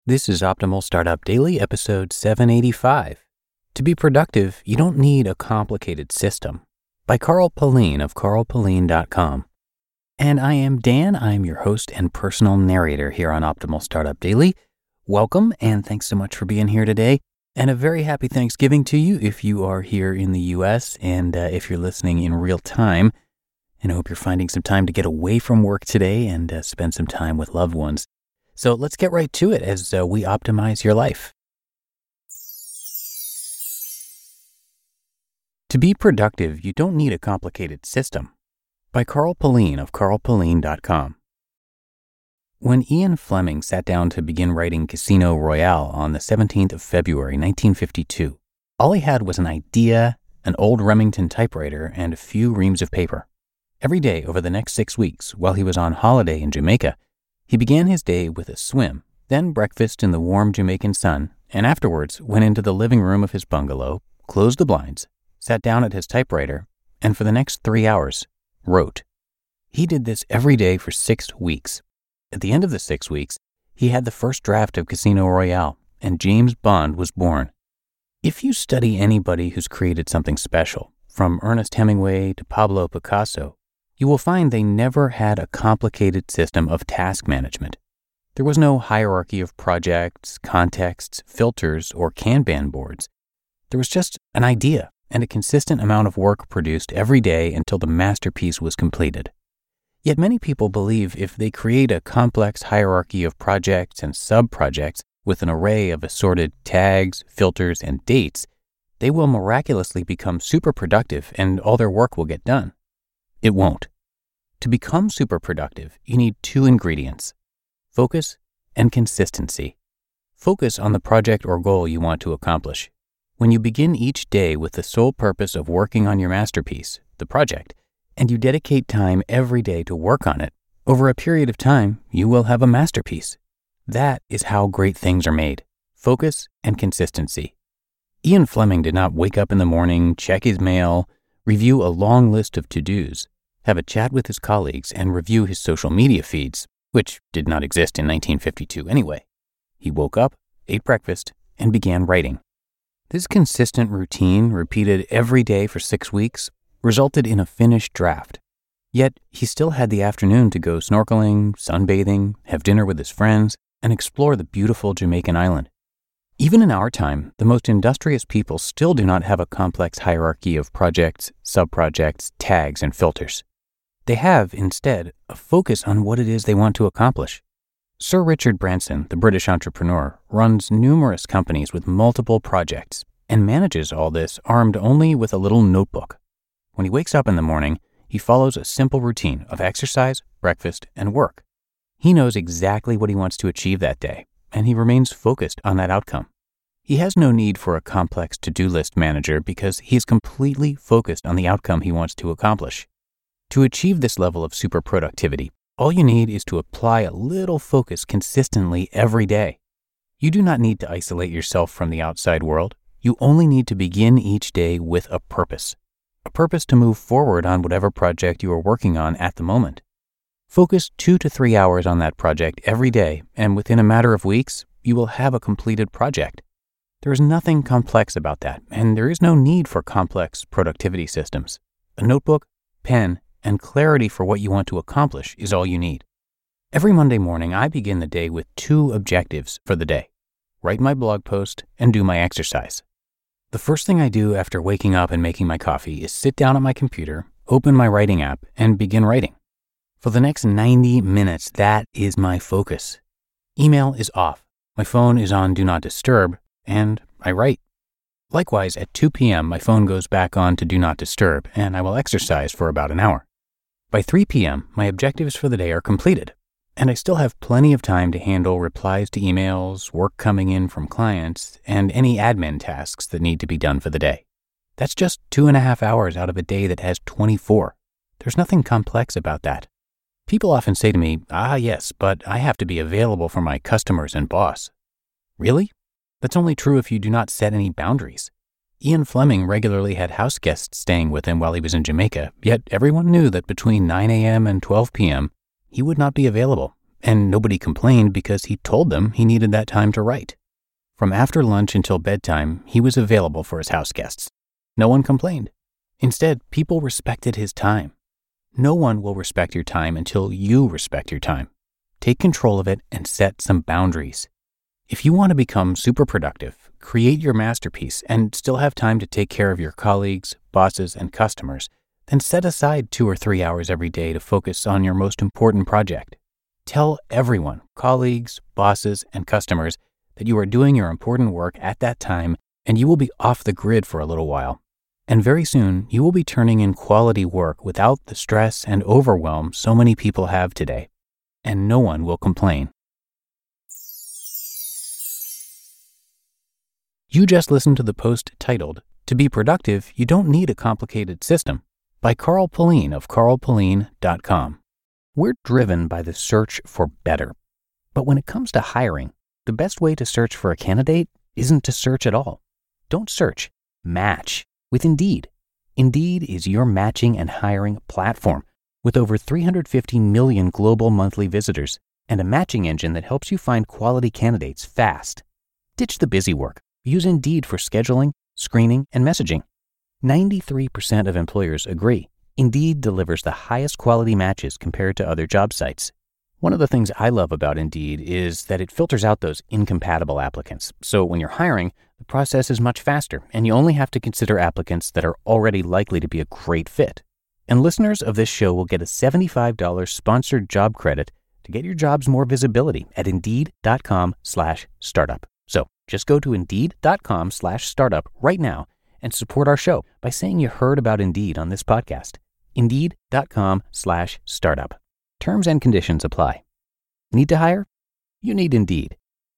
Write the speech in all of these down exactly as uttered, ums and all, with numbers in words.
This is Optimal Startup Daily, episode seven eighty-five. To be productive, you don't need a complicated system. By Carl Pullein of carl pullein dot com. And I am Dan. I am your host and personal narrator here on Optimal Startup Daily. Welcome, and thanks so much for being here today. And a very happy Thanksgiving to you if you are here in the U S and uh, if you're listening in real time. And I hope you're finding some time to get away from work today and uh, spend some time with loved ones. So let's get right to it as uh, we optimize your life. To be productive, you don't need a complicated system. By Carl Pullein of carl pullein dot com. When Ian Fleming sat down to begin writing Casino Royale on the seventeenth of February, nineteen fifty-two, all he had was an idea, an old Remington typewriter, and a few reams of paper. Every day over the next six weeks, while he was on holiday in Jamaica, he began his day with a swim, then breakfast in the warm Jamaican sun, and afterwards went into the living room of his bungalow, closed the blinds, sat down at his typewriter, and for the next three hours, wrote. He did this every day for six weeks. At the end of the six weeks, he had the first draft of Casino Royale, and James Bond was born. If you study anybody who's created something special, from Ernest Hemingway to Pablo Picasso, you will find they never had a complicated system of task management. There was no hierarchy of projects, contexts, filters, or Kanban boards. There was just an idea and a consistent amount of work produced every day until the masterpiece was completed. Yet many people believe if they create a complex hierarchy of projects and sub-projects with an array of assorted tags, filters, and dates, they will miraculously become super productive and all their work will get done. It won't. To become super productive, you need two ingredients: focus and consistency. Focus on the project or goal you want to accomplish. When you begin each day with the sole purpose of working on your masterpiece, the project, and you dedicate time every day to work on it, over a period of time, you will have a masterpiece. That is how great things are made: focus and consistency. Ian Fleming did not wake up in the morning, check his mail, review a long list of to-dos, have a chat with his colleagues, and review his social media feeds, which did not exist in nineteen fifty-two anyway. He woke up, ate breakfast, and began writing. This consistent routine, repeated every day for six weeks, resulted in a finished draft. Yet, he still had the afternoon to go snorkeling, sunbathing, have dinner with his friends, and explore the beautiful Jamaican island. Even in our time, the most industrious people still do not have a complex hierarchy of projects, sub-projects, tags, and filters. They have, instead, a focus on what it is they want to accomplish. Sir Richard Branson, the British entrepreneur, runs numerous companies with multiple projects and manages all this armed only with a little notebook. When he wakes up in the morning, he follows a simple routine of exercise, breakfast, and work. He knows exactly what he wants to achieve that day, and he remains focused on that outcome. He has no need for a complex to-do list manager because he is completely focused on the outcome he wants to accomplish. To achieve this level of super productivity, all you need is to apply a little focus consistently every day. You do not need to isolate yourself from the outside world. You only need to begin each day with a purpose. A purpose to move forward on whatever project you are working on at the moment. Focus two to three hours on that project every day, and within a matter of weeks, you will have a completed project. There is nothing complex about that, and there is no need for complex productivity systems. A notebook, pen, and clarity for what you want to accomplish is all you need. Every Monday morning, I begin the day with two objectives for the day: write my blog post and do my exercise. The first thing I do after waking up and making my coffee is sit down at my computer, open my writing app, and begin writing. For the next ninety minutes, that is my focus. Email is off, my phone is on Do Not Disturb, and I write. Likewise, at two p.m., my phone goes back on to Do Not Disturb, and I will exercise for about an hour. By three p.m., my objectives for the day are completed, and I still have plenty of time to handle replies to emails, work coming in from clients, and any admin tasks that need to be done for the day. That's just two and a half hours out of a day that has twenty-four. There's nothing complex about that. People often say to me, ah, yes, but I have to be available for my customers and boss. Really? That's only true if you do not set any boundaries. Ian Fleming regularly had house guests staying with him while he was in Jamaica, yet everyone knew that between nine a.m. and twelve p.m., he would not be available, and nobody complained because he told them he needed that time to write. From after lunch until bedtime, he was available for his house guests. No one complained. Instead, people respected his time. No one will respect your time until you respect your time. Take control of it and set some boundaries. If you want to become super productive, create your masterpiece, and still have time to take care of your colleagues, bosses, and customers, then set aside two or three hours every day to focus on your most important project. Tell everyone, colleagues, bosses, and customers, that you are doing your important work at that time, and you will be off the grid for a little while. And very soon, you will be turning in quality work without the stress and overwhelm so many people have today. And no one will complain. You just listened to the post titled, "To be productive, you don't need a complicated system," by Carl Pullein of carl pullein dot com. We're driven by the search for better. But when it comes to hiring, the best way to search for a candidate isn't to search at all. Don't search, match with Indeed. Indeed is your matching and hiring platform with over three hundred fifty million global monthly visitors and a matching engine that helps you find quality candidates fast. Ditch the busy work. Use Indeed for scheduling, screening, and messaging. ninety-three percent of employers agree Indeed delivers the highest quality matches compared to other job sites. One of the things I love about Indeed is that it filters out those incompatible applicants. So when you're hiring, the process is much faster, and you only have to consider applicants that are already likely to be a great fit. And listeners of this show will get a seventy-five dollars sponsored job credit to get your jobs more visibility at Indeed.com slash startup. So just go to Indeed.com slash startup right now and support our show by saying you heard about Indeed on this podcast. Indeed.com slash startup. Terms and conditions apply. Need to hire? You need Indeed.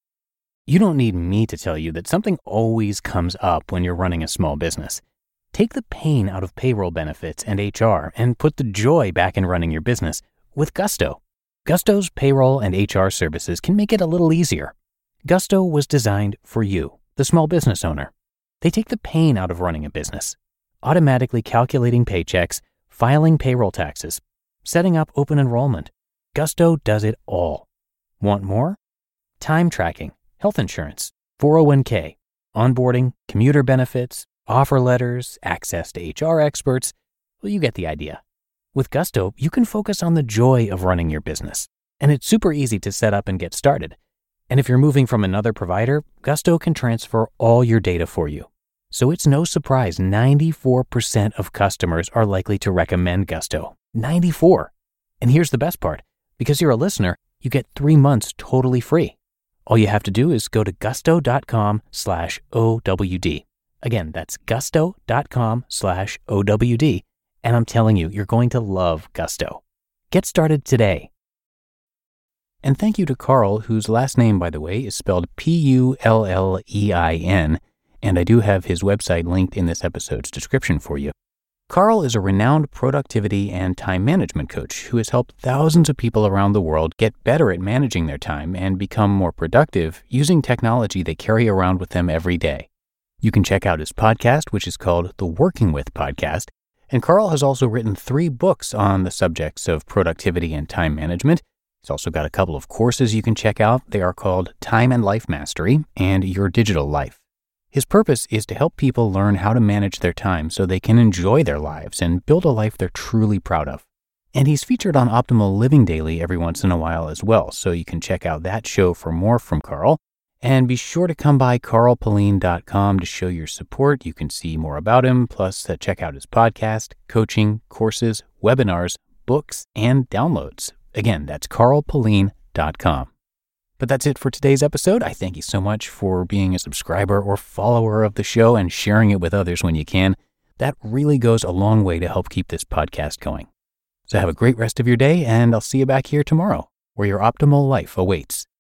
You don't need me to tell you that something always comes up when you're running a small business. Take the pain out of payroll benefits and H R and put the joy back in running your business with Gusto. Gusto's payroll and H R services can make it a little easier. Gusto was designed for you, the small business owner. They take the pain out of running a business, automatically calculating paychecks, filing payroll taxes, setting up open enrollment. Gusto does it all. Want more? Time tracking, health insurance, four oh one k, onboarding, commuter benefits, offer letters, access to H R experts. Well, you get the idea. With Gusto, you can focus on the joy of running your business, and it's super easy to set up and get started. And if you're moving from another provider, Gusto can transfer all your data for you. So it's no surprise ninety-four percent of customers are likely to recommend Gusto. ninety-four. And here's the best part. Because you're a listener, you get three months totally free. All you have to do is go to gusto.com slash OWD. Again, that's gusto.com slash OWD. And I'm telling you, you're going to love Gusto. Get started today. And thank you to Carl, whose last name, by the way, is spelled P U L L E I N. And I do have his website linked in this episode's description for you. Carl is a renowned productivity and time management coach who has helped thousands of people around the world get better at managing their time and become more productive using technology they carry around with them every day. You can check out his podcast, which is called The Working With Podcast. And Carl has also written three books on the subjects of productivity and time management. He's also got a couple of courses you can check out. They are called Time and Life Mastery and Your Digital Life. His purpose is to help people learn how to manage their time so they can enjoy their lives and build a life they're truly proud of. And he's featured on Optimal Living Daily every once in a while as well, so you can check out that show for more from Carl. And be sure to come by carl pullein dot com to show your support. You can see more about him, plus uh, check out his podcast, coaching, courses, webinars, books, and downloads. Again, that's carl pullein dot com. But that's it for today's episode. I thank you so much for being a subscriber or follower of the show and sharing it with others when you can. That really goes a long way to help keep this podcast going. So have a great rest of your day, and I'll see you back here tomorrow, where your optimal life awaits.